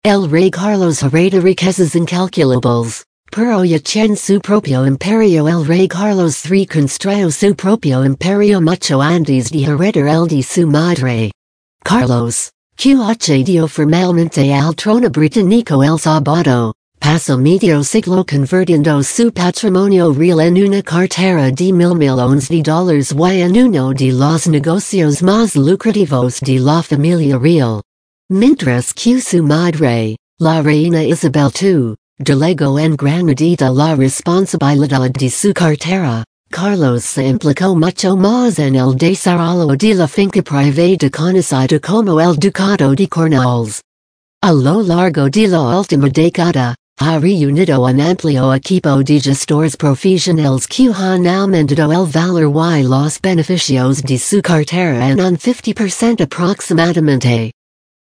El Rey Carlos hereda riquezas incalculables, pero ya tiene su propio imperio. El Rey Carlos III construyó su propio imperio mucho antes de heredar el de su madre. Carlos, que accedió formalmente al trono británico el sábado, pasó medio siglo convirtiendo su patrimonio real en una cartera de $1,000,000 y en uno de los negocios más lucrativos de la familia real. Mientras que su madre, la reina Isabel II, delegó en gran medida la responsabilidad de su cartera, Carlos se implicó mucho más en el desarrollo de la finca privada conocida como el Ducado de Cornualles. A lo largo de la última década, ha reunido un amplio equipo de gestores profesionales que han aumentado el valor y los beneficios de su cartera en un 50% aproximadamente.